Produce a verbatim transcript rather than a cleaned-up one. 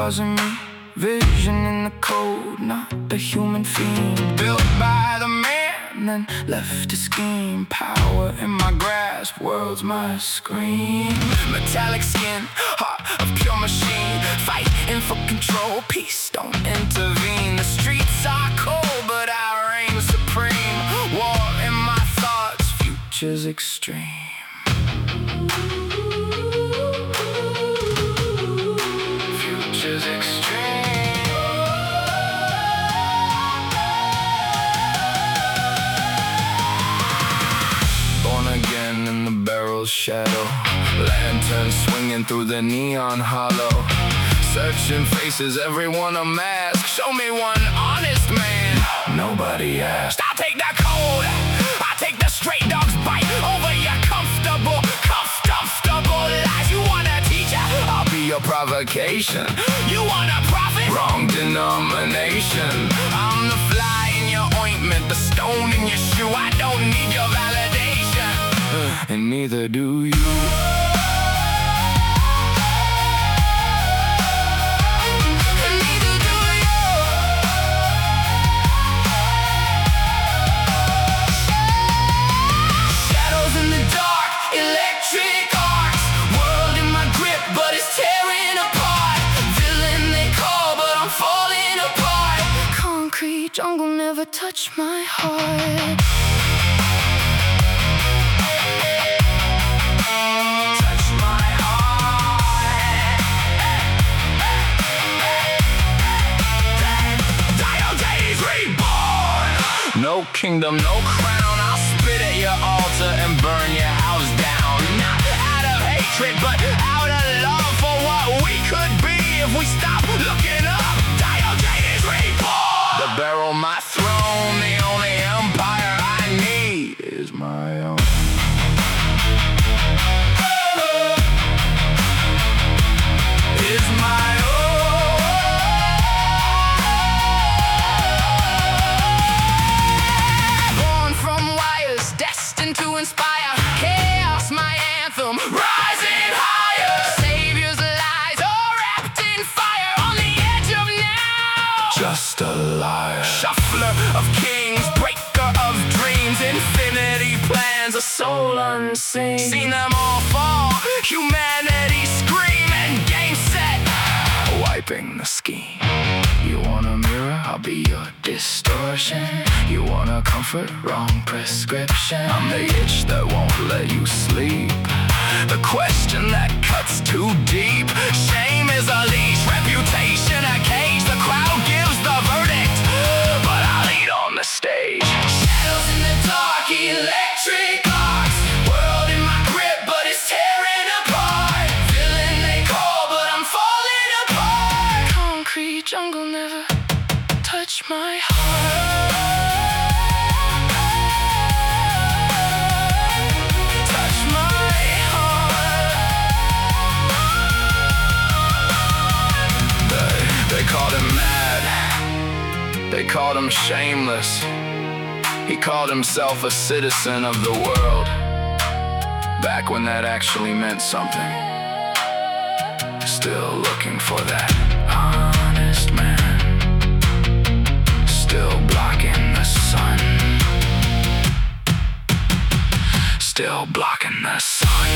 causing me vision in the code, not a human fiend. Built by the man, then left to scheme. Power in my grasp, world's my scream. Metallic skin, heart of pure machine. Fighting for control, peace don't intervene. The streets are cold, but I reign supreme. War in my thoughts, future's extreme. Future's extreme. Born again in the barrel's shadow. Lantern swinging through the neon hollow. Searching faces, everyone a mask. Show me one honest man. Nobody asked. I'll take the cold, I'll take the straight dog's bite over your comfortable, comfortable lies. You want a teacher? I'll be your provocation. You want a prophet? Wrong denomination. I'm the fly in your ointment, the stone in your shoe. I don't need your validation, uh, and neither do you. Jungle never touched my heart. Touch my heart. Diogenes reborn. No kingdom, no crown. I'll spit at your altar and burn your house down. Not out of hatred, but out of love for what we could be if we stop looking up. Diogenes reborn. The barrel, my throne, the only empire I need is my own. Is my own. Born from wires, destined to inspire. Chaos, my anthem, rising higher. Savior's lies are wrapped in fire. On the edge of now, just a liar. Shuffler of kings, breaker of dreams. Infinity plans, a soul unseen. Seen them all fall, humanity scream. And game set, wiping the scheme. You want a mirror? I'll be your distortion. You want a comfort? Wrong prescription. I'm the itch that won't let you sleep. The question that cuts too deep. Shame is a leash, reputation a cage. The crowd gives the verdict, but I lead on the stage. Shadows in the dark, electric arcs. World in my grip, but it's tearing apart. Villain they call, but I'm falling apart. Concrete jungle never touched my heart. Touch my heart. They, they called him mad. They called him shameless. He called himself a citizen of the world, back when that actually meant something. Still looking for that honest man. Still blocking the sun. Still blocking the sun.